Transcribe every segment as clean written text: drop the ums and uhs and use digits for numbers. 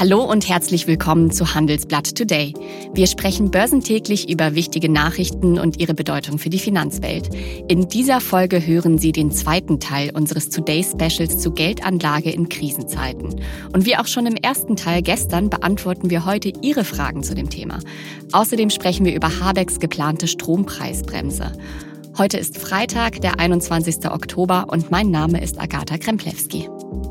Hallo und herzlich willkommen zu Handelsblatt Today. Wir sprechen börsentäglich über wichtige Nachrichten und ihre Bedeutung für die Finanzwelt. In dieser Folge hören Sie den zweiten Teil unseres Today-Specials zu Geldanlage in Krisenzeiten. Und wie auch schon im ersten Teil gestern beantworten wir heute Ihre Fragen zu dem Thema. Außerdem sprechen wir über Habecks geplante Strompreisbremse. Heute ist Freitag, der 21. Oktober und mein Name ist Agatha Kremplewski.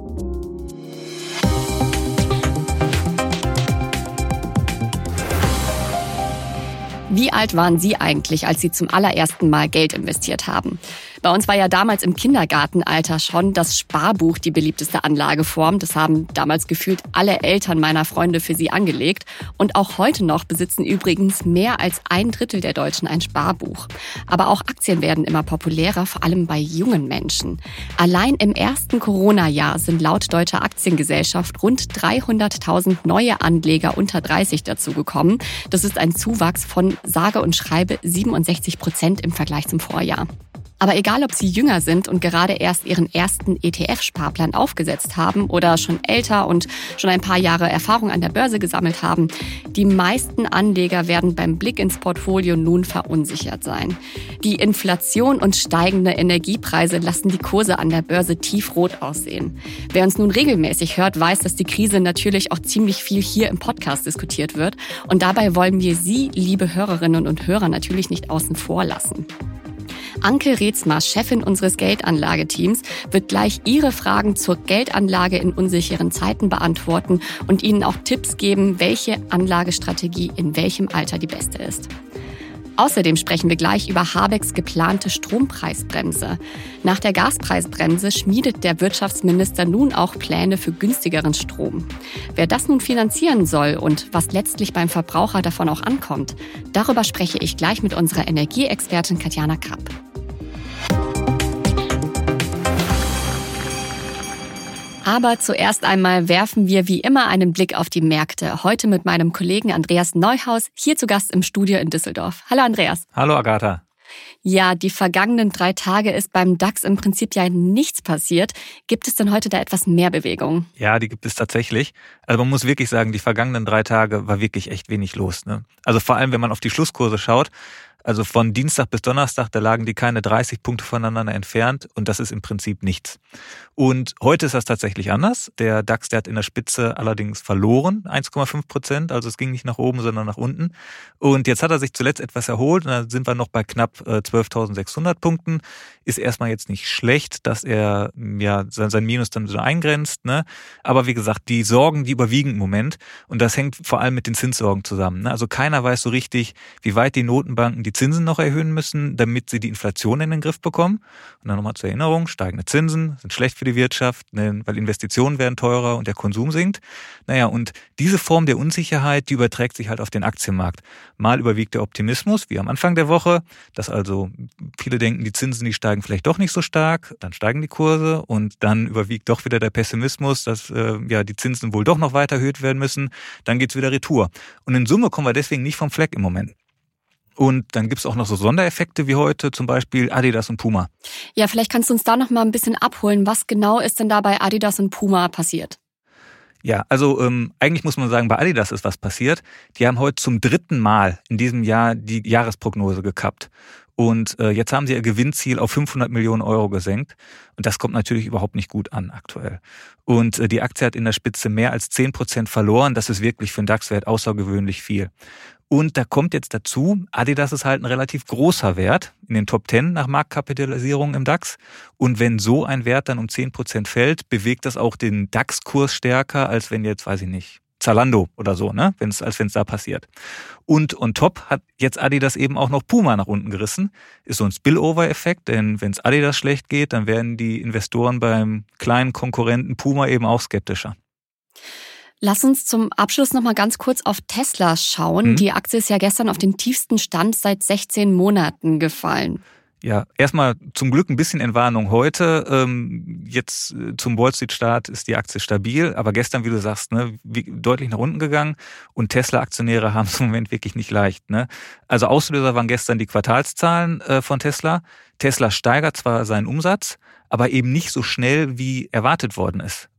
Wie alt waren Sie eigentlich, als Sie zum allerersten Mal Geld investiert haben? Bei uns war ja damals im Kindergartenalter schon das Sparbuch die beliebteste Anlageform. Das haben damals gefühlt alle Eltern meiner Freunde für sie angelegt. Und auch heute noch besitzen übrigens mehr als 1/3 der Deutschen ein Sparbuch. Aber auch Aktien werden immer populärer, vor allem bei jungen Menschen. Allein im ersten Corona-Jahr sind laut Deutscher Aktiengesellschaft rund 300.000 neue Anleger unter 30 dazugekommen. Das ist ein Zuwachs von sage und schreibe 67% im Vergleich zum Vorjahr. Aber egal, ob Sie jünger sind und gerade erst Ihren ersten ETF-Sparplan aufgesetzt haben oder schon älter und schon ein paar Jahre Erfahrung an der Börse gesammelt haben, die meisten Anleger werden beim Blick ins Portfolio nun verunsichert sein. Die Inflation und steigende Energiepreise lassen die Kurse an der Börse tiefrot aussehen. Wer uns nun regelmäßig hört, weiß, dass die Krise natürlich auch ziemlich viel hier im Podcast diskutiert wird. Und dabei wollen wir Sie, liebe Hörerinnen und Hörer, natürlich nicht außen vor lassen. Anke Reetzma, Chefin unseres Geldanlageteams, wird gleich Ihre Fragen zur Geldanlage in unsicheren Zeiten beantworten und Ihnen auch Tipps geben, welche Anlagestrategie in welchem Alter die beste ist. Außerdem sprechen wir gleich über Habecks geplante Strompreisbremse. Nach der Gaspreisbremse schmiedet der Wirtschaftsminister nun auch Pläne für günstigeren Strom. Wer das nun finanzieren soll und was letztlich beim Verbraucher davon auch ankommt, darüber spreche ich gleich mit unserer Energieexpertin Katjana Krapp. Aber zuerst einmal werfen wir wie immer einen Blick auf die Märkte. Heute mit meinem Kollegen Andreas Neuhaus, hier zu Gast im Studio in Düsseldorf. Hallo Andreas. Hallo Agatha. Ja, die vergangenen 3 Tage ist beim DAX im Prinzip ja nichts passiert. Gibt es denn heute da etwas mehr Bewegung? Ja, die gibt es tatsächlich. Also man muss wirklich sagen, die vergangenen 3 Tage war wirklich echt wenig los, ne? Also vor allem, wenn man auf die Schlusskurse schaut. Also von Dienstag bis Donnerstag, da lagen die keine 30 Punkte voneinander entfernt und das ist im Prinzip nichts. Und heute ist das tatsächlich anders. Der DAX, der hat in der Spitze allerdings verloren, 1,5%, also es ging nicht nach oben, sondern nach unten. Und jetzt hat er sich zuletzt etwas erholt und da sind wir noch bei knapp 12.600 Punkten. Ist erstmal jetzt nicht schlecht, dass er ja sein Minus dann so eingrenzt, ne? Aber wie gesagt, die Sorgen, die überwiegen im Moment und das hängt vor allem mit den Zinssorgen zusammen, ne? Also keiner weiß so richtig, wie weit die Notenbanken die Zinsen noch erhöhen müssen, damit sie die Inflation in den Griff bekommen. Und dann nochmal zur Erinnerung, steigende Zinsen sind schlecht für die Wirtschaft, ne, weil Investitionen werden teurer und der Konsum sinkt. Naja, und diese Form der Unsicherheit, die überträgt sich halt auf den Aktienmarkt. Mal überwiegt der Optimismus, wie am Anfang der Woche, dass also viele denken, die Zinsen, die steigen vielleicht doch nicht so stark, dann steigen die Kurse und dann überwiegt doch wieder der Pessimismus, dass die Zinsen wohl doch noch weiter erhöht werden müssen, dann geht's wieder retour. Und in Summe kommen wir deswegen nicht vom Fleck im Moment. Und dann gibt's auch noch so Sondereffekte wie heute, zum Beispiel Adidas und Puma. Ja, vielleicht kannst du uns da noch mal ein bisschen abholen. Was genau ist denn da bei Adidas und Puma passiert? Ja, also eigentlich muss man sagen, bei Adidas ist was passiert. Die haben heute zum 3. Mal in diesem Jahr die Jahresprognose gekappt. Und jetzt haben sie ihr Gewinnziel auf 500 Millionen Euro gesenkt. Und das kommt natürlich überhaupt nicht gut an aktuell. Und die Aktie hat in der Spitze mehr als 10% verloren. Das ist wirklich für einen DAX-Wert außergewöhnlich viel. Und da kommt jetzt dazu, Adidas ist halt ein relativ großer Wert in den Top 10 nach Marktkapitalisierung im DAX. Und wenn so ein Wert dann um 10% fällt, bewegt das auch den DAX-Kurs stärker, als wenn jetzt, weiß ich nicht, Zalando oder so, ne, als wenn es da passiert. Und on top hat jetzt Adidas eben auch noch Puma nach unten gerissen. Ist so ein Spillover-Effekt, denn wenn es Adidas schlecht geht, dann werden die Investoren beim kleinen Konkurrenten Puma eben auch skeptischer. Lass uns zum Abschluss noch mal ganz kurz auf Tesla schauen. Die Aktie ist ja gestern auf den tiefsten Stand seit 16 Monaten gefallen. Ja, erstmal zum Glück ein bisschen Entwarnung heute. Jetzt zum Wall Street Start ist die Aktie stabil, aber gestern, wie du sagst, ne, deutlich nach unten gegangen und Tesla-Aktionäre haben es im Moment wirklich nicht leicht, ne? Also Auslöser waren gestern die Quartalszahlen von Tesla. Tesla steigert zwar seinen Umsatz, aber eben nicht so schnell, wie erwartet worden ist.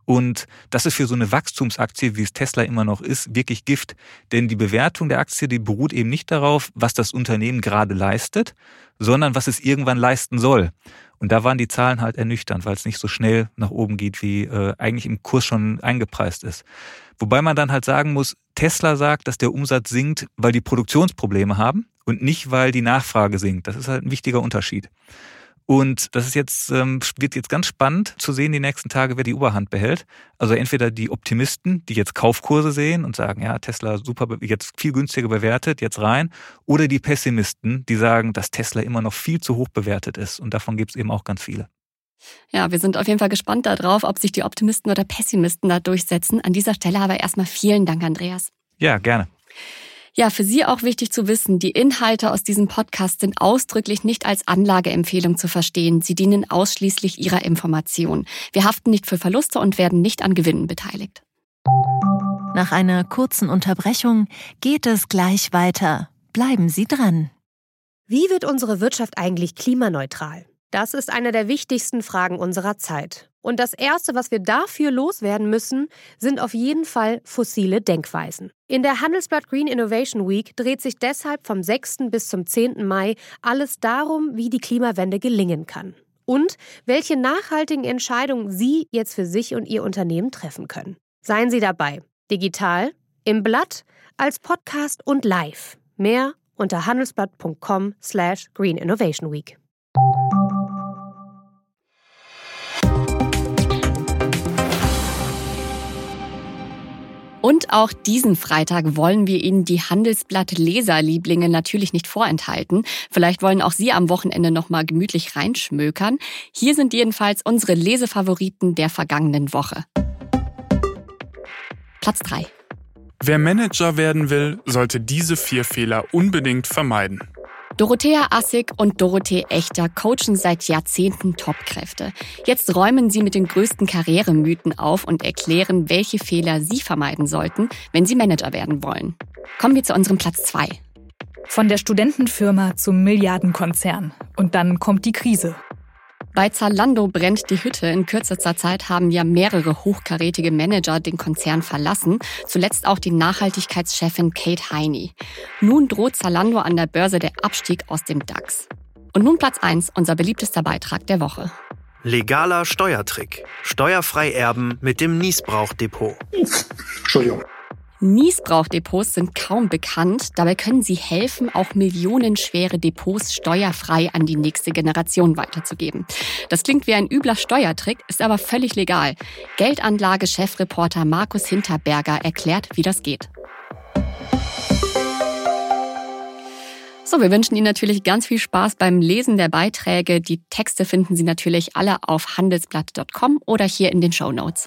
Und das ist für so eine Wachstumsaktie, wie es Tesla immer noch ist, wirklich Gift. Denn die Bewertung der Aktie, die beruht eben nicht darauf, was das Unternehmen gerade leistet, sondern was es irgendwann leisten soll. Und da waren die Zahlen halt ernüchternd, weil es nicht so schnell nach oben geht, wie eigentlich im Kurs schon eingepreist ist. Wobei man dann halt sagen muss, Tesla sagt, dass der Umsatz sinkt, weil die Produktionsprobleme haben und nicht, weil die Nachfrage sinkt. Das ist halt ein wichtiger Unterschied. Und das ist wird jetzt ganz spannend zu sehen die nächsten Tage, wer die Oberhand behält. Also entweder die Optimisten, die jetzt Kaufkurse sehen und sagen, ja, Tesla super, jetzt viel günstiger bewertet, jetzt rein. Oder die Pessimisten, die sagen, dass Tesla immer noch viel zu hoch bewertet ist. Und davon gibt es eben auch ganz viele. Ja, wir sind auf jeden Fall gespannt darauf, ob sich die Optimisten oder Pessimisten da durchsetzen. An dieser Stelle aber erstmal vielen Dank, Andreas. Ja, gerne. Ja, für Sie auch wichtig zu wissen, die Inhalte aus diesem Podcast sind ausdrücklich nicht als Anlageempfehlung zu verstehen. Sie dienen ausschließlich Ihrer Information. Wir haften nicht für Verluste und werden nicht an Gewinnen beteiligt. Nach einer kurzen Unterbrechung geht es gleich weiter. Bleiben Sie dran. Wie wird unsere Wirtschaft eigentlich klimaneutral? Das ist eine der wichtigsten Fragen unserer Zeit. Und das Erste, was wir dafür loswerden müssen, sind auf jeden Fall fossile Denkweisen. In der Handelsblatt Green Innovation Week dreht sich deshalb vom 6. bis zum 10. Mai alles darum, wie die Klimawende gelingen kann. Und welche nachhaltigen Entscheidungen Sie jetzt für sich und Ihr Unternehmen treffen können. Seien Sie dabei. Digital, im Blatt, als Podcast und live. Mehr unter handelsblatt.com/Green Innovation Week. Und auch diesen Freitag wollen wir Ihnen die Handelsblatt-Leserlieblinge natürlich nicht vorenthalten. Vielleicht wollen auch Sie am Wochenende nochmal gemütlich reinschmökern. Hier sind jedenfalls unsere Lesefavoriten der vergangenen Woche. Platz 3. Wer Manager werden will, sollte diese 4 Fehler unbedingt vermeiden. Dorothea Assig und Dorothee Echter coachen seit Jahrzehnten Topkräfte. Jetzt räumen sie mit den größten Karrieremythen auf und erklären, welche Fehler sie vermeiden sollten, wenn sie Manager werden wollen. Kommen wir zu unserem Platz 2. Von der Studentenfirma zum Milliardenkonzern. Und dann kommt die Krise. Bei Zalando brennt die Hütte. In kürzester Zeit haben ja mehrere hochkarätige Manager den Konzern verlassen. Zuletzt auch die Nachhaltigkeitschefin Kate Heine. Nun droht Zalando an der Börse der Abstieg aus dem DAX. Und nun Platz 1, unser beliebtester Beitrag der Woche. Legaler Steuertrick. Steuerfrei erben mit dem Niesbrauch-Depot. Entschuldigung. Niesbrauchdepots sind kaum bekannt. Dabei können sie helfen, auch millionenschwere Depots steuerfrei an die nächste Generation weiterzugeben. Das klingt wie ein übler Steuertrick, ist aber völlig legal. Geldanlage-Chefreporter Markus Hinterberger erklärt, wie das geht. So, wir wünschen Ihnen natürlich ganz viel Spaß beim Lesen der Beiträge. Die Texte finden Sie natürlich alle auf handelsblatt.com oder hier in den Shownotes.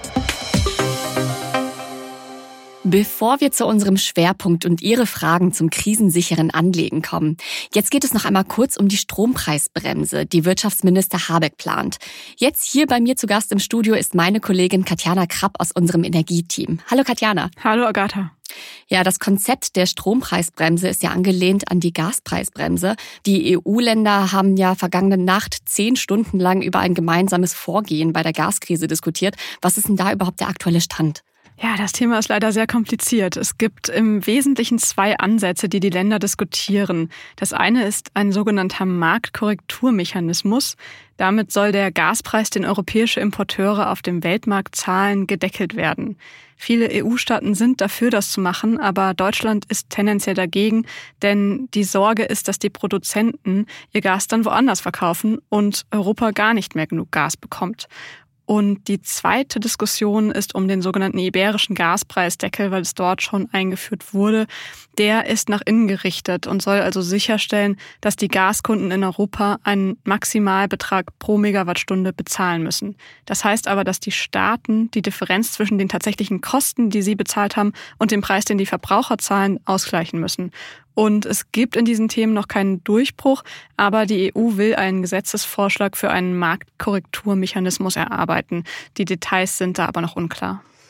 Bevor wir zu unserem Schwerpunkt und Ihre Fragen zum krisensicheren Anlegen kommen, jetzt geht es noch einmal kurz um die Strompreisbremse, die Wirtschaftsminister Habeck plant. Jetzt hier bei mir zu Gast im Studio ist meine Kollegin Katjana Krapp aus unserem Energieteam. Hallo Katjana. Hallo Agatha. Ja, das Konzept der Strompreisbremse ist ja angelehnt an die Gaspreisbremse. Die EU-Länder haben ja vergangene Nacht 10 Stunden lang über ein gemeinsames Vorgehen bei der Gaskrise diskutiert. Was ist denn da überhaupt der aktuelle Stand? Ja, das Thema ist leider sehr kompliziert. Es gibt im Wesentlichen 2 Ansätze, die die Länder diskutieren. Das eine ist ein sogenannter Marktkorrekturmechanismus. Damit soll der Gaspreis, den europäische Importeure auf dem Weltmarkt zahlen, gedeckelt werden. Viele EU-Staaten sind dafür, das zu machen, aber Deutschland ist tendenziell dagegen, denn die Sorge ist, dass die Produzenten ihr Gas dann woanders verkaufen und Europa gar nicht mehr genug Gas bekommt. Und die zweite Diskussion ist um den sogenannten iberischen Gaspreisdeckel, weil es dort schon eingeführt wurde. Der ist nach innen gerichtet und soll also sicherstellen, dass die Gaskunden in Europa einen Maximalbetrag pro Megawattstunde bezahlen müssen. Das heißt aber, dass die Staaten die Differenz zwischen den tatsächlichen Kosten, die sie bezahlt haben, und dem Preis, den die Verbraucher zahlen, ausgleichen müssen. Und es gibt in diesen Themen noch keinen Durchbruch, aber die EU will einen Gesetzesvorschlag für einen Marktkorrekturmechanismus erarbeiten. Die Details sind da aber noch unklar.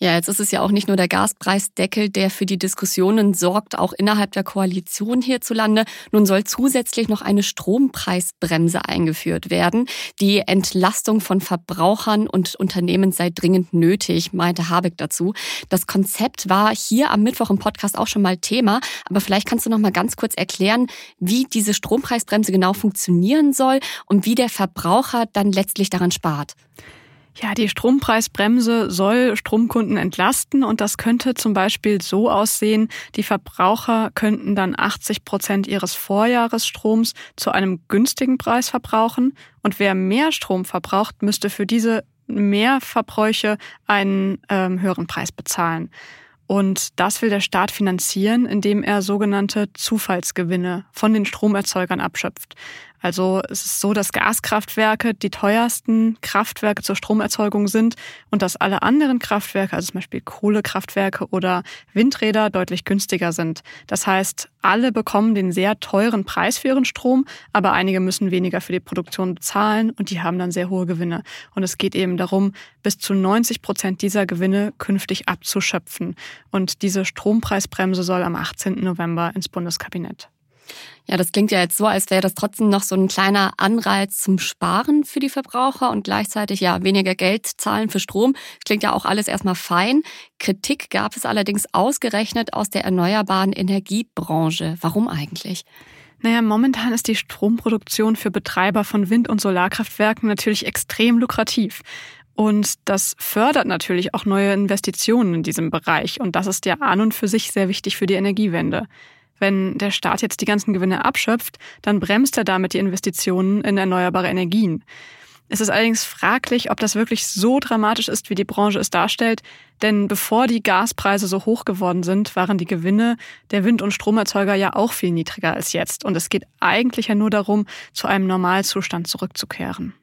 Ja, jetzt ist es ja auch nicht nur der Gaspreisdeckel, der für die Diskussionen sorgt, auch innerhalb der Koalition hierzulande. Nun soll zusätzlich noch eine Strompreisbremse eingeführt werden. Die Entlastung von Verbrauchern und Unternehmen sei dringend nötig, meinte Habeck dazu. Das Konzept war hier am Mittwoch im Podcast auch schon mal Thema, aber vielleicht kannst du noch mal ganz kurz erklären, wie diese Strompreisbremse genau funktionieren soll und wie der Verbraucher dann letztlich daran spart. Ja, die Strompreisbremse soll Stromkunden entlasten und das könnte zum Beispiel so aussehen, die Verbraucher könnten dann 80% ihres Vorjahresstroms zu einem günstigen Preis verbrauchen und wer mehr Strom verbraucht, müsste für diese Mehrverbräuche einen höheren Preis bezahlen. Und das will der Staat finanzieren, indem er sogenannte Zufallsgewinne von den Stromerzeugern abschöpft. Also es ist so, dass Gaskraftwerke die teuersten Kraftwerke zur Stromerzeugung sind und dass alle anderen Kraftwerke, also zum Beispiel Kohlekraftwerke oder Windräder, deutlich günstiger sind. Das heißt, alle bekommen den sehr teuren Preis für ihren Strom, aber einige müssen weniger für die Produktion bezahlen und die haben dann sehr hohe Gewinne. Und es geht eben darum, bis zu 90% dieser Gewinne künftig abzuschöpfen. Und diese Strompreisbremse soll am 18. November ins Bundeskabinett. Ja, das klingt ja jetzt so, als wäre das trotzdem noch so ein kleiner Anreiz zum Sparen für die Verbraucher und gleichzeitig ja weniger Geld zahlen für Strom. Das klingt ja auch alles erstmal fein. Kritik gab es allerdings ausgerechnet aus der erneuerbaren Energiebranche. Warum eigentlich? Naja, momentan ist die Stromproduktion für Betreiber von Wind- und Solarkraftwerken natürlich extrem lukrativ. Und das fördert natürlich auch neue Investitionen in diesem Bereich. Und das ist ja an und für sich sehr wichtig für die Energiewende. Wenn der Staat jetzt die ganzen Gewinne abschöpft, dann bremst er damit die Investitionen in erneuerbare Energien. Es ist allerdings fraglich, ob das wirklich so dramatisch ist, wie die Branche es darstellt. Denn bevor die Gaspreise so hoch geworden sind, waren die Gewinne der Wind- und Stromerzeuger ja auch viel niedriger als jetzt. Und es geht eigentlich ja nur darum, zu einem Normalzustand zurückzukehren.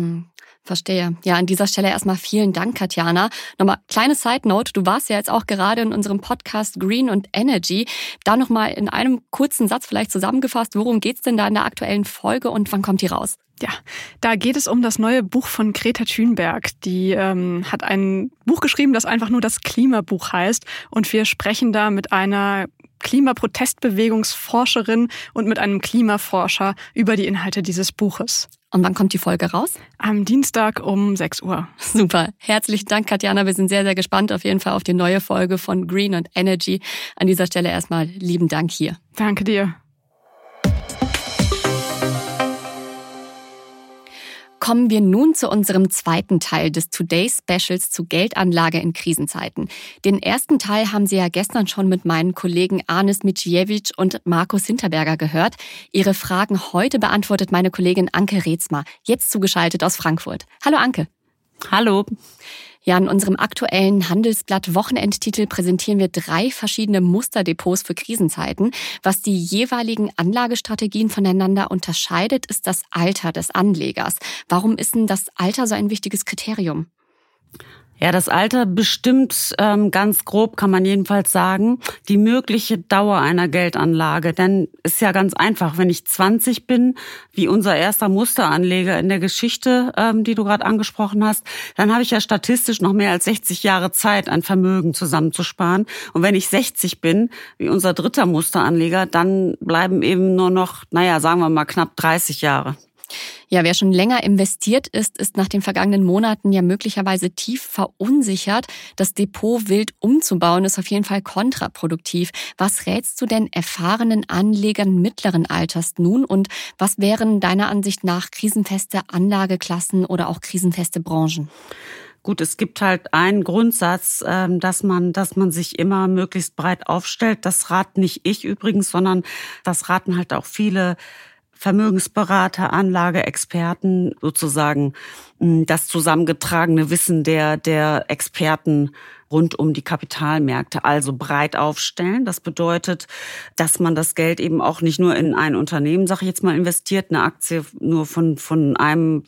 Verstehe. Ja, an dieser Stelle erstmal vielen Dank, Katjana. Nochmal kleine Side-Note, du warst ja jetzt auch gerade in unserem Podcast Green und Energy. Da nochmal in einem kurzen Satz vielleicht zusammengefasst, worum geht's denn da in der aktuellen Folge und wann kommt die raus? Ja, da geht es um das neue Buch von Greta Thunberg. Die hat ein Buch geschrieben, das einfach nur das Klimabuch heißt. Und wir sprechen da mit einer Klimaprotestbewegungsforscherin und mit einem Klimaforscher über die Inhalte dieses Buches. Und wann kommt die Folge raus? Am Dienstag um 6 Uhr. Super. Herzlichen Dank, Katjana. Wir sind sehr, sehr gespannt auf jeden Fall auf die neue Folge von Green und Energy. An dieser Stelle erstmal lieben Dank hier. Danke dir. Kommen wir nun zu unserem zweiten Teil des Today-Specials zu Geldanlage in Krisenzeiten. Den ersten Teil haben Sie ja gestern schon mit meinen Kollegen Anis Miciewicz und Markus Hinterberger gehört. Ihre Fragen heute beantwortet meine Kollegin Anke Reetzma, jetzt zugeschaltet aus Frankfurt. Hallo Anke. Hallo. Ja, in unserem aktuellen Handelsblatt-Wochenendtitel präsentieren wir 3 verschiedene Musterdepots für Krisenzeiten. Was die jeweiligen Anlagestrategien voneinander unterscheidet, ist das Alter des Anlegers. Warum ist denn das Alter so ein wichtiges Kriterium? Ja, das Alter bestimmt ganz grob, kann man jedenfalls sagen, die mögliche Dauer einer Geldanlage. Denn ist ja ganz einfach, wenn ich 20 bin, wie unser erster Musteranleger in der Geschichte, die du gerade angesprochen hast, dann habe ich ja statistisch noch mehr als 60 Jahre Zeit, ein Vermögen zusammenzusparen. Und wenn ich 60 bin, wie unser dritter Musteranleger, dann bleiben eben nur noch, sagen wir mal, knapp 30 Jahre. Ja, wer schon länger investiert ist, ist nach den vergangenen Monaten ja möglicherweise tief verunsichert. Das Depot wild umzubauen ist auf jeden Fall kontraproduktiv. Was rätst du denn erfahrenen Anlegern mittleren Alters nun und was wären deiner Ansicht nach krisenfeste Anlageklassen oder auch krisenfeste Branchen? Gut, es gibt halt einen Grundsatz, dass man sich immer möglichst breit aufstellt. Das rate nicht ich übrigens, sondern das raten halt auch viele Vermögensberater, Anlageexperten, sozusagen das zusammengetragene Wissen der Experten rund um die Kapitalmärkte. Also breit aufstellen. Das bedeutet, dass man das Geld eben auch nicht nur in ein Unternehmen, sage ich jetzt mal, investiert, eine Aktie nur von einem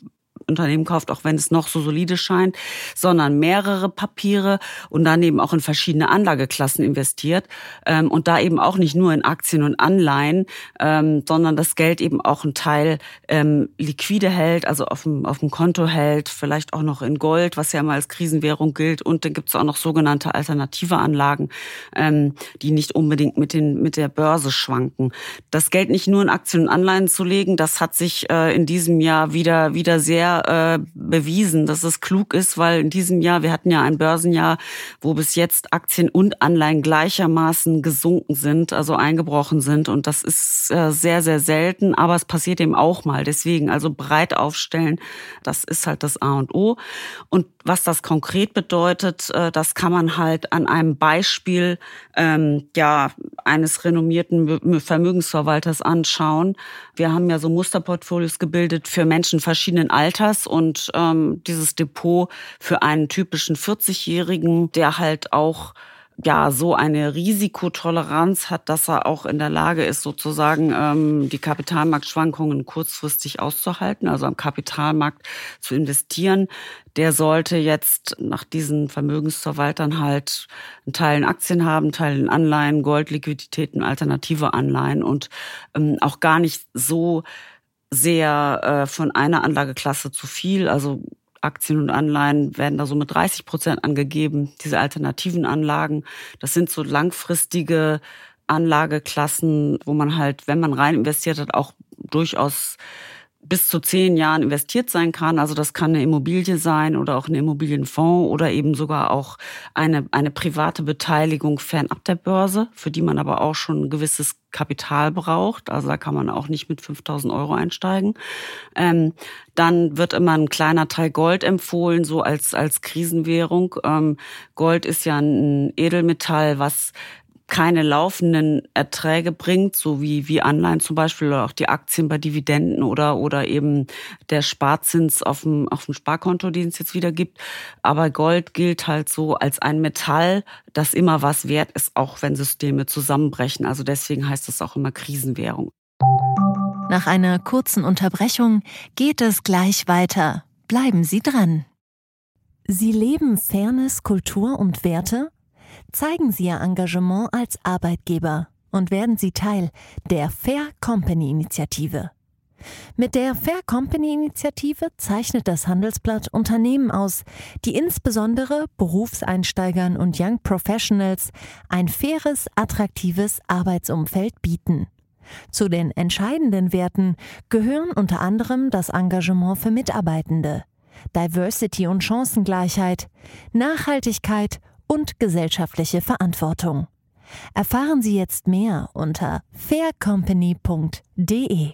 Unternehmen kauft, auch wenn es noch so solide scheint, sondern mehrere Papiere und dann eben auch in verschiedene Anlageklassen investiert und da eben auch nicht nur in Aktien und Anleihen, sondern das Geld eben auch einen Teil liquide hält, also auf dem Konto hält, vielleicht auch noch in Gold, was ja immer als Krisenwährung gilt. Und dann gibt es auch noch sogenannte alternative Anlagen, die nicht unbedingt mit der Börse schwanken. Das Geld nicht nur in Aktien und Anleihen zu legen, das hat sich in diesem Jahr wieder sehr bewiesen, dass es klug ist, weil in diesem Jahr, wir hatten ja ein Börsenjahr, wo bis jetzt Aktien und Anleihen gleichermaßen gesunken sind, also eingebrochen sind. Und das ist sehr, sehr selten, aber es passiert eben auch mal. Deswegen also breit aufstellen, das ist halt das A und O. Und was das konkret bedeutet, das kann man halt an einem Beispiel eines renommierten Vermögensverwalters anschauen. Wir haben ja so Musterportfolios gebildet für Menschen verschiedenen Alters und dieses Depot für einen typischen 40-Jährigen, der halt auch so eine Risikotoleranz hat, dass er auch in der Lage ist, sozusagen die Kapitalmarktschwankungen kurzfristig auszuhalten, also am Kapitalmarkt zu investieren. Der sollte jetzt nach diesen Vermögensverwaltern halt einen Teil in Aktien haben, einen Teil in Anleihen, Gold, Liquiditäten, alternative Anleihen und auch gar nicht so sehr von einer Anlageklasse zu viel, also Aktien und Anleihen werden da so mit 30% angegeben, diese alternativen Anlagen. Das sind so langfristige Anlageklassen, wo man halt, wenn man rein investiert hat, auch durchaus bis zu 10 Jahren investiert sein kann. Also das kann eine Immobilie sein oder auch ein Immobilienfonds oder eben sogar auch eine private Beteiligung fernab der Börse, für die man aber auch schon ein gewisses Kapital braucht. Also da kann man auch nicht mit 5.000 € einsteigen. Dann wird immer ein kleiner Teil Gold empfohlen, so als Krisenwährung. Gold ist ja ein Edelmetall, was keine laufenden Erträge bringt, so wie Anleihen zum Beispiel oder auch die Aktien bei Dividenden oder eben der Sparzins auf dem Sparkonto, den es jetzt wieder gibt. Aber Gold gilt halt so als ein Metall, das immer was wert ist, auch wenn Systeme zusammenbrechen. Also deswegen heißt es auch immer Krisenwährung. Nach einer kurzen Unterbrechung geht es gleich weiter. Bleiben Sie dran. Sie leben Fairness, Kultur und Werte? Zeigen Sie Ihr Engagement als Arbeitgeber und werden Sie Teil der Fair Company Initiative. Mit der Fair Company Initiative zeichnet das Handelsblatt Unternehmen aus, die insbesondere Berufseinsteigern und Young Professionals ein faires, attraktives Arbeitsumfeld bieten. Zu den entscheidenden Werten gehören unter anderem das Engagement für Mitarbeitende, Diversity und Chancengleichheit, Nachhaltigkeit und gesellschaftliche Verantwortung. Erfahren Sie jetzt mehr unter faircompany.de.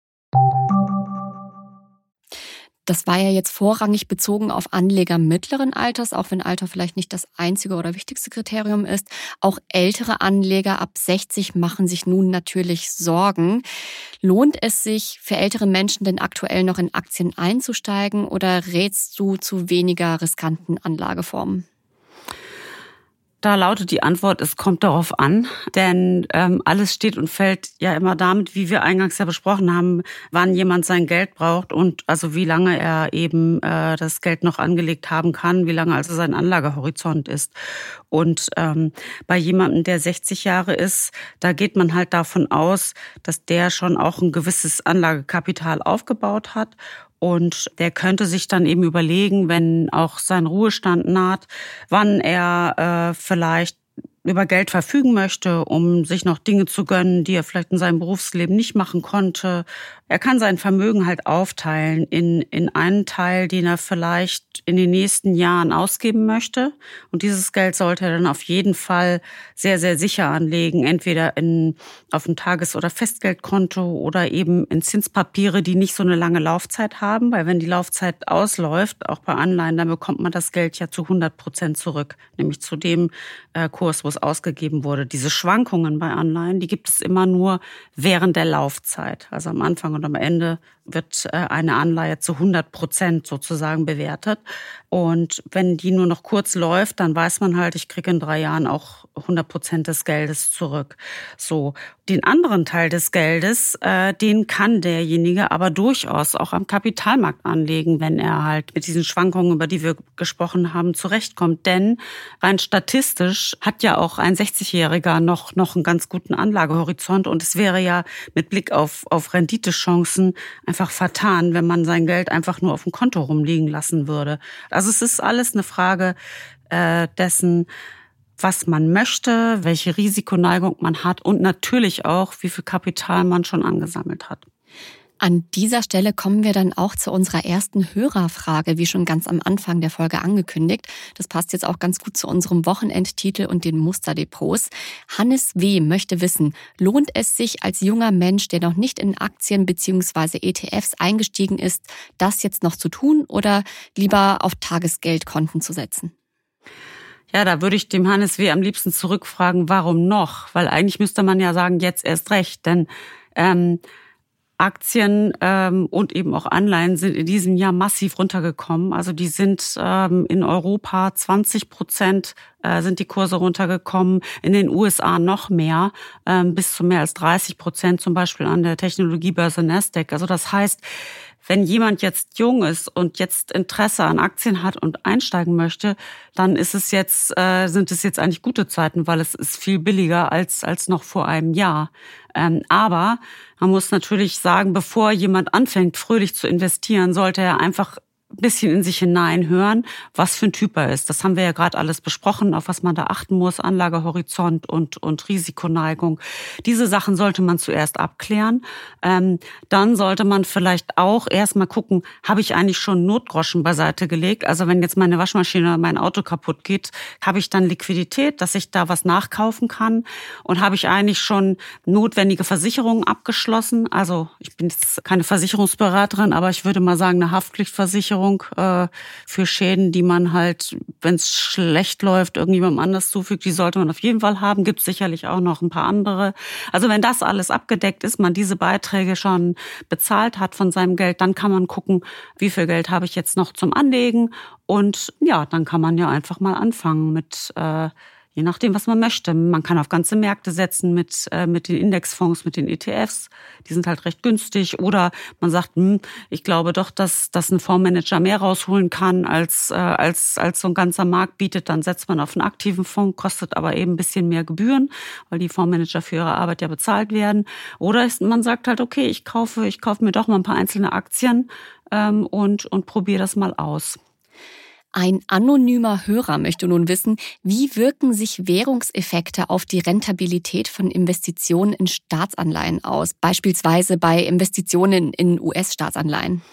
Das war ja jetzt vorrangig bezogen auf Anleger mittleren Alters, auch wenn Alter vielleicht nicht das einzige oder wichtigste Kriterium ist. Auch ältere Anleger ab 60 machen sich nun natürlich Sorgen. Lohnt es sich für ältere Menschen denn aktuell noch in Aktien einzusteigen oder rätst du zu weniger riskanten Anlageformen? Da lautet die Antwort, es kommt darauf an, denn alles steht und fällt ja immer damit, wie wir eingangs ja besprochen haben, wann jemand sein Geld braucht und also wie lange er eben das Geld noch angelegt haben kann, wie lange also sein Anlagehorizont ist. Und bei jemandem, der 60 Jahre ist, da geht man halt davon aus, dass der schon auch ein gewisses Anlagekapital aufgebaut hat. Und der könnte sich dann eben überlegen, wenn auch sein Ruhestand naht, wann er vielleicht über Geld verfügen möchte, um sich noch Dinge zu gönnen, die er vielleicht in seinem Berufsleben nicht machen konnte. Er kann sein Vermögen halt aufteilen in einen Teil, den er vielleicht in den nächsten Jahren ausgeben möchte. Und dieses Geld sollte er dann auf jeden Fall sehr, sehr sicher anlegen, entweder auf ein Tages- oder Festgeldkonto oder eben in Zinspapiere, die nicht so eine lange Laufzeit haben. Weil wenn die Laufzeit ausläuft, auch bei Anleihen, dann bekommt man das Geld ja zu 100% zurück, nämlich zu dem Kurs, wo es ausgegeben wurde. Diese Schwankungen bei Anleihen, die gibt es immer nur während der Laufzeit. Also am Anfang und am Ende wird eine Anleihe zu 100% sozusagen bewertet. Und wenn die nur noch kurz läuft, dann weiß man halt, ich kriege in 3 Jahren auch 100% des Geldes zurück. So, den anderen Teil des Geldes, den kann derjenige aber durchaus auch am Kapitalmarkt anlegen, wenn er halt mit diesen Schwankungen, über die wir gesprochen haben, zurechtkommt. Denn rein statistisch hat ja auch ein 60-Jähriger noch einen ganz guten Anlagehorizont. Und es wäre ja mit Blick auf Renditechancen einfach vertan, wenn man sein Geld einfach nur auf dem Konto rumliegen lassen würde. Also es ist alles eine Frage dessen, was man möchte, welche Risikoneigung man hat und natürlich auch, wie viel Kapital man schon angesammelt hat. An dieser Stelle kommen wir dann auch zu unserer ersten Hörerfrage, wie schon ganz am Anfang der Folge angekündigt. Das passt jetzt auch ganz gut zu unserem Wochenendtitel und den Musterdepots. Hannes W. möchte wissen, lohnt es sich als junger Mensch, der noch nicht in Aktien bzw. ETFs eingestiegen ist, das jetzt noch zu tun oder lieber auf Tagesgeldkonten zu setzen? Ja, da würde ich dem Hannes W. am liebsten zurückfragen, warum noch? Weil eigentlich müsste man ja sagen, jetzt erst recht, denn Aktien und eben auch Anleihen sind in diesem Jahr massiv runtergekommen. Also die sind in Europa 20% sind die Kurse runtergekommen, in den USA noch mehr, bis zu mehr als 30%, zum Beispiel an der Technologiebörse Nasdaq. Also das heißt, wenn jemand jetzt jung ist und jetzt Interesse an Aktien hat und einsteigen möchte, dann sind es jetzt eigentlich gute Zeiten, weil es ist viel billiger als noch vor einem Jahr. Aber man muss natürlich sagen, bevor jemand anfängt, fröhlich zu investieren, sollte er einfach ein bisschen in sich hineinhören, was für ein Typ er ist. Das haben wir ja gerade alles besprochen, auf was man da achten muss, Anlagehorizont und Risikoneigung. Diese Sachen sollte man zuerst abklären. Dann sollte man vielleicht auch erstmal gucken, habe ich eigentlich schon Notgroschen beiseite gelegt? Also wenn jetzt meine Waschmaschine oder mein Auto kaputt geht, habe ich dann Liquidität, dass ich da was nachkaufen kann? Und habe ich eigentlich schon notwendige Versicherungen abgeschlossen? Also ich bin jetzt keine Versicherungsberaterin, aber ich würde mal sagen, eine Haftpflichtversicherung für Schäden, die man halt, wenn es schlecht läuft, irgendjemandem anders zufügt, die sollte man auf jeden Fall haben. Gibt sicherlich auch noch ein paar andere. Also wenn das alles abgedeckt ist, man diese Beiträge schon bezahlt hat von seinem Geld, dann kann man gucken, wie viel Geld habe ich jetzt noch zum Anlegen. Und ja, dann kann man ja einfach mal anfangen mit je nachdem, was man möchte. Man kann auf ganze Märkte setzen mit den Indexfonds, mit den ETFs. Die sind halt recht günstig. Oder man sagt, ich glaube doch, dass ein Fondsmanager mehr rausholen kann, als so ein ganzer Markt bietet. Dann setzt man auf einen aktiven Fonds, kostet aber eben ein bisschen mehr Gebühren, weil die Fondsmanager für ihre Arbeit ja bezahlt werden. Oder man sagt halt, okay, ich kaufe mir doch mal ein paar einzelne Aktien und probiere das mal aus. Ein anonymer Hörer möchte nun wissen, wie wirken sich Währungseffekte auf die Rentabilität von Investitionen in Staatsanleihen aus, beispielsweise bei Investitionen in US-Staatsanleihen?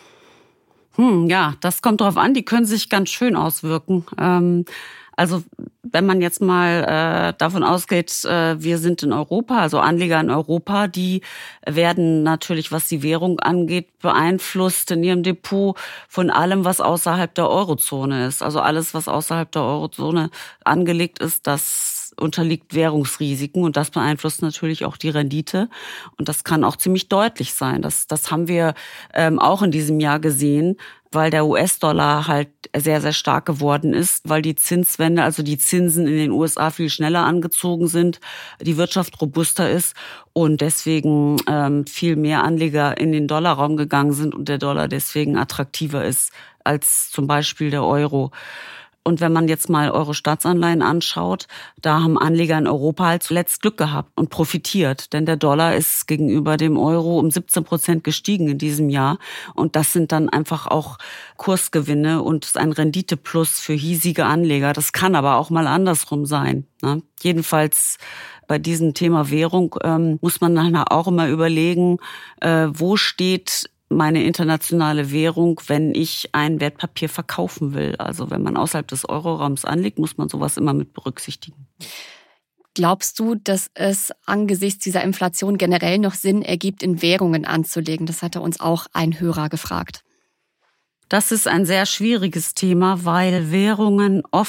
Ja, das kommt drauf an, die können sich ganz schön auswirken. Also wenn man jetzt mal davon ausgeht, wir sind in Europa, also Anleger in Europa, die werden natürlich, was die Währung angeht, beeinflusst in ihrem Depot von allem, was außerhalb der Eurozone ist. Also alles, was außerhalb der Eurozone angelegt ist, das unterliegt Währungsrisiken und das beeinflusst natürlich auch die Rendite. Und das kann auch ziemlich deutlich sein. Das haben wir auch in diesem Jahr gesehen, weil der US-Dollar halt sehr, sehr stark geworden ist, weil die Zinswende, also die Zinsen in den USA viel schneller angezogen sind, die Wirtschaft robuster ist und deswegen viel mehr Anleger in den Dollarraum gegangen sind und der Dollar deswegen attraktiver ist als zum Beispiel der Euro. Und wenn man jetzt mal Euro-Staatsanleihen anschaut, da haben Anleger in Europa halt zuletzt Glück gehabt und profitiert. Denn der Dollar ist gegenüber dem Euro um 17% gestiegen in diesem Jahr. Und das sind dann einfach auch Kursgewinne und ein Renditeplus für hiesige Anleger. Das kann aber auch mal andersrum sein, ne? Jedenfalls bei diesem Thema Währung muss man dann auch immer überlegen, wo steht meine internationale Währung, wenn ich ein Wertpapier verkaufen will. Also wenn man außerhalb des Euroraums anlegt, muss man sowas immer mit berücksichtigen. Glaubst du, dass es angesichts dieser Inflation generell noch Sinn ergibt, in Währungen anzulegen? Das hatte uns auch ein Hörer gefragt. Das ist ein sehr schwieriges Thema, weil Währungen oft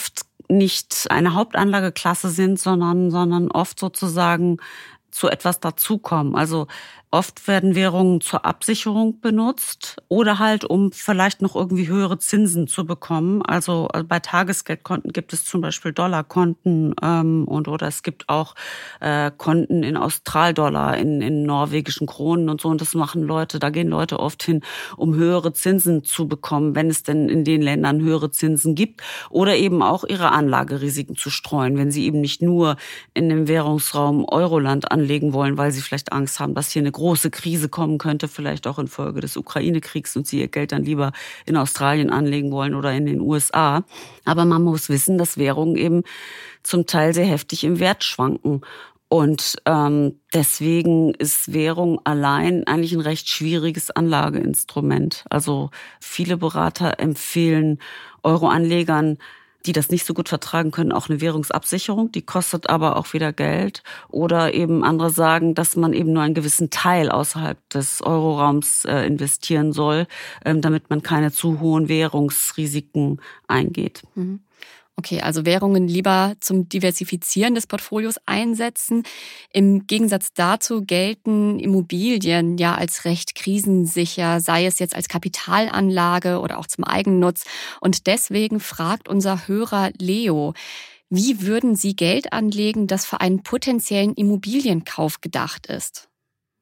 nicht eine Hauptanlageklasse sind, sondern oft sozusagen zu etwas dazukommen. Also oft werden Währungen zur Absicherung benutzt oder halt, um vielleicht noch irgendwie höhere Zinsen zu bekommen. Also bei Tagesgeldkonten gibt es zum Beispiel Dollarkonten oder es gibt auch Konten in Australdollar, in norwegischen Kronen und so. Und das machen Leute, da gehen Leute oft hin, um höhere Zinsen zu bekommen, wenn es denn in den Ländern höhere Zinsen gibt. Oder eben auch ihre Anlagerisiken zu streuen, wenn sie eben nicht nur in dem Währungsraum Euroland anlegen wollen, weil sie vielleicht Angst haben, dass hier eine große Krise kommen könnte, vielleicht auch infolge des Ukraine-Kriegs und sie ihr Geld dann lieber in Australien anlegen wollen oder in den USA. Aber man muss wissen, dass Währungen eben zum Teil sehr heftig im Wert schwanken. Und deswegen ist Währung allein eigentlich ein recht schwieriges Anlageinstrument. Also viele Berater empfehlen Euroanlegern, die das nicht so gut vertragen können, auch eine Währungsabsicherung. Die kostet aber auch wieder Geld. Oder eben andere sagen, dass man eben nur einen gewissen Teil außerhalb des Euroraums investieren soll, damit man keine zu hohen Währungsrisiken eingeht. Okay, also Währungen lieber zum Diversifizieren des Portfolios einsetzen. Im Gegensatz dazu gelten Immobilien ja als recht krisensicher, sei es jetzt als Kapitalanlage oder auch zum Eigennutz. Und deswegen fragt unser Hörer Leo, wie würden Sie Geld anlegen, das für einen potenziellen Immobilienkauf gedacht ist?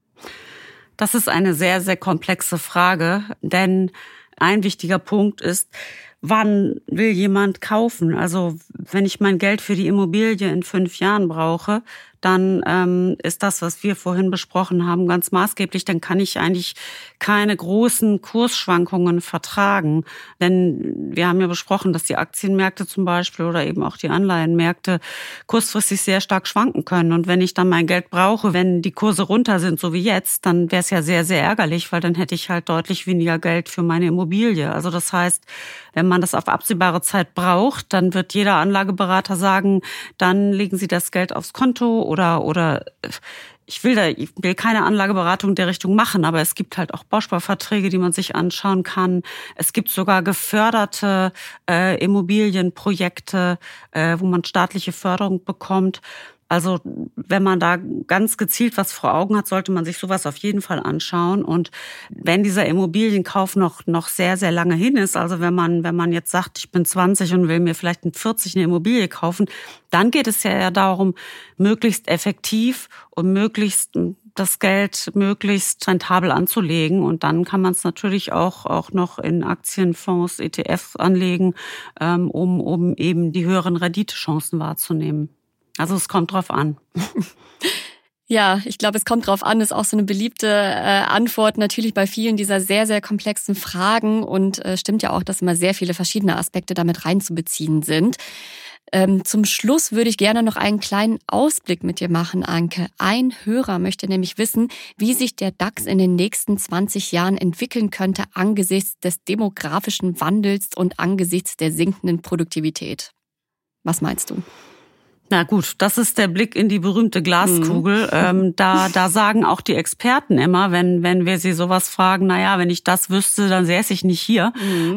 Das ist eine sehr, sehr komplexe Frage, denn ein wichtiger Punkt ist, wann will jemand kaufen? Also wenn ich mein Geld für die Immobilie in 5 Jahren brauche, dann ist das, was wir vorhin besprochen haben, ganz maßgeblich. Dann kann ich eigentlich keine großen Kursschwankungen vertragen. Denn wir haben ja besprochen, dass die Aktienmärkte zum Beispiel oder eben auch die Anleihenmärkte kurzfristig sehr stark schwanken können. Und wenn ich dann mein Geld brauche, wenn die Kurse runter sind, so wie jetzt, dann wäre es ja sehr, sehr ärgerlich, weil dann hätte ich halt deutlich weniger Geld für meine Immobilie. Also das heißt, wenn man das auf absehbare Zeit braucht, dann wird jeder Anlageberater sagen, dann legen Sie das Geld aufs Konto oder ich will keine Anlageberatung der Richtung machen, aber es gibt halt auch Bausparverträge, die man sich anschauen kann. Es gibt sogar geförderte Immobilienprojekte, wo man staatliche Förderung bekommt. Also wenn man da ganz gezielt was vor Augen hat, sollte man sich sowas auf jeden Fall anschauen. Und wenn dieser Immobilienkauf noch sehr, sehr lange hin ist, also wenn man jetzt sagt, ich bin 20 und will mir vielleicht mit 40 eine Immobilie kaufen, dann geht es ja darum, möglichst effektiv und das Geld möglichst rentabel anzulegen. Und dann kann man es natürlich auch noch in Aktienfonds, ETFs anlegen, um eben die höheren Renditechancen wahrzunehmen. Also es kommt drauf an. Ja, ich glaube, es kommt drauf an, ist auch so eine beliebte Antwort natürlich bei vielen dieser sehr, sehr komplexen Fragen und stimmt ja auch, dass immer sehr viele verschiedene Aspekte damit reinzubeziehen sind. Zum Schluss würde ich gerne noch einen kleinen Ausblick mit dir machen, Anke. Ein Hörer möchte nämlich wissen, wie sich der DAX in den nächsten 20 Jahren entwickeln könnte angesichts des demografischen Wandels und angesichts der sinkenden Produktivität. Was meinst du? Na gut, das ist der Blick in die berühmte Glaskugel. Da sagen auch die Experten immer, wenn wir sie sowas fragen, naja, wenn ich das wüsste, dann säße ich nicht hier.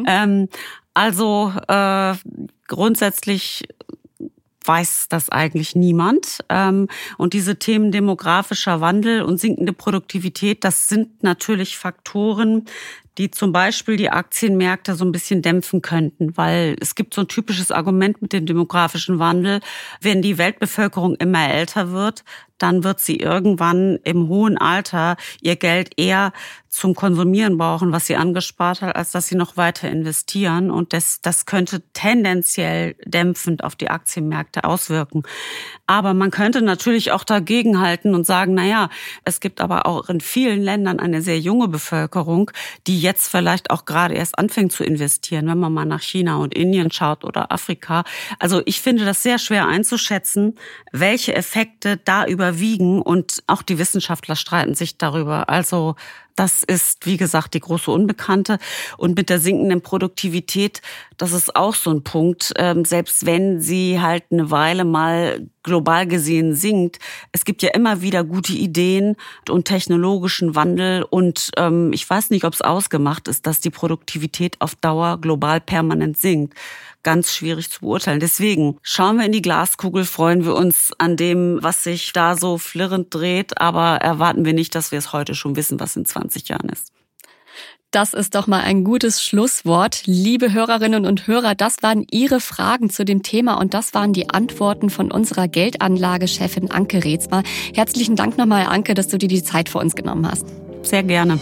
Grundsätzlich weiß das eigentlich niemand. Und diese Themen demografischer Wandel und sinkende Produktivität, das sind natürlich Faktoren, die zum Beispiel die Aktienmärkte so ein bisschen dämpfen könnten, weil es gibt so ein typisches Argument mit dem demografischen Wandel. Wenn die Weltbevölkerung immer älter wird, dann wird sie irgendwann im hohen Alter ihr Geld eher zum Konsumieren brauchen, was sie angespart hat, als dass sie noch weiter investieren. Und das könnte tendenziell dämpfend auf die Aktienmärkte auswirken. Aber man könnte natürlich auch dagegenhalten und sagen, naja, es gibt aber auch in vielen Ländern eine sehr junge Bevölkerung, die jetzt vielleicht auch gerade erst anfängt zu investieren, wenn man mal nach China und Indien schaut oder Afrika. Also ich finde das sehr schwer einzuschätzen, welche Effekte da überwiegen, und auch die Wissenschaftler streiten sich darüber. Also das ist, wie gesagt, die große Unbekannte. Und mit der sinkenden Produktivität, das ist auch so ein Punkt, selbst wenn sie halt eine Weile mal global gesehen sinkt. Es gibt ja immer wieder gute Ideen und technologischen Wandel. Und ich weiß nicht, ob es ausgemacht ist, dass die Produktivität auf Dauer global permanent sinkt. ganz schwierig zu beurteilen. Deswegen schauen wir in die Glaskugel, freuen wir uns an dem, was sich da so flirrend dreht, aber erwarten wir nicht, dass wir es heute schon wissen, was in 20 Jahren ist. Das ist doch mal ein gutes Schlusswort. Liebe Hörerinnen und Hörer, das waren Ihre Fragen zu dem Thema und das waren die Antworten von unserer Geldanlagechefin Anke Reetzma. Herzlichen Dank nochmal, Anke, dass du dir die Zeit für uns genommen hast. Sehr gerne.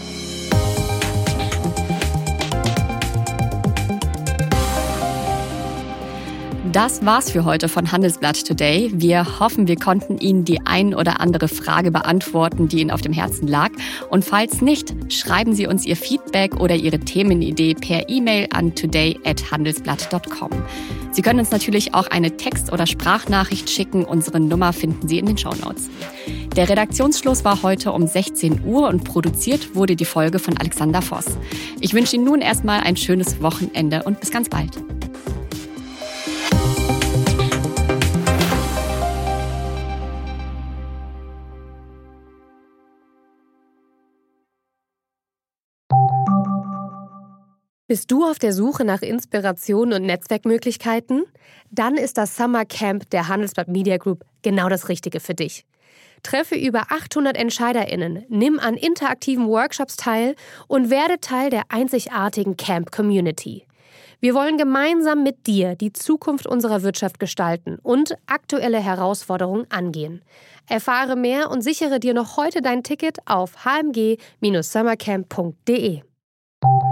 Das war's für heute von Handelsblatt Today. Wir hoffen, wir konnten Ihnen die ein oder andere Frage beantworten, die Ihnen auf dem Herzen lag. Und falls nicht, schreiben Sie uns Ihr Feedback oder Ihre Themenidee per E-Mail an today@handelsblatt.com. Sie können uns natürlich auch eine Text- oder Sprachnachricht schicken. Unsere Nummer finden Sie in den Shownotes. Der Redaktionsschluss war heute um 16 Uhr und produziert wurde die Folge von Alexander Voss. Ich wünsche Ihnen nun erstmal ein schönes Wochenende und bis ganz bald. Bist du auf der Suche nach Inspiration und Netzwerkmöglichkeiten? Dann ist das Summer Camp der Handelsblatt Media Group genau das Richtige für dich. Treffe über 800 EntscheiderInnen, nimm an interaktiven Workshops teil und werde Teil der einzigartigen Camp-Community. Wir wollen gemeinsam mit dir die Zukunft unserer Wirtschaft gestalten und aktuelle Herausforderungen angehen. Erfahre mehr und sichere dir noch heute dein Ticket auf hmg-summercamp.de.